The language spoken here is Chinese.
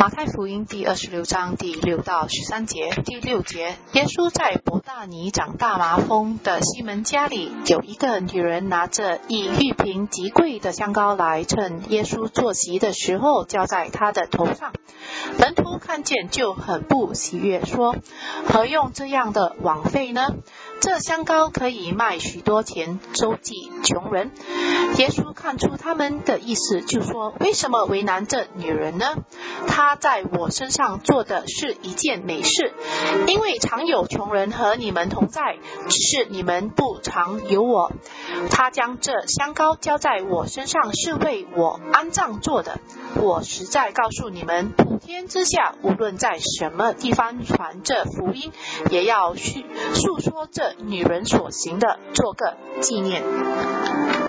马太福音第26章第6到13节。第6节，耶稣在伯大尼长大麻风的西门家里，有一个女人拿着一玉瓶极贵的香膏来，趁耶稣坐席的时候浇在他的头上。门徒看见就很不喜悦，说：何用这样的枉费呢？这香膏可以卖许多钱，周济穷人。耶稣看出他们的意思，就说：为什么为难这女人呢？她在我身上做的是一件美事，因为常有穷人和你们同在，只是你们不常有我。她将这香膏浇在我身上，是为我安葬做的。我实在告诉你们，普天之下，无论在什么地方传这福音，也要述说这女人所行的，做个纪念。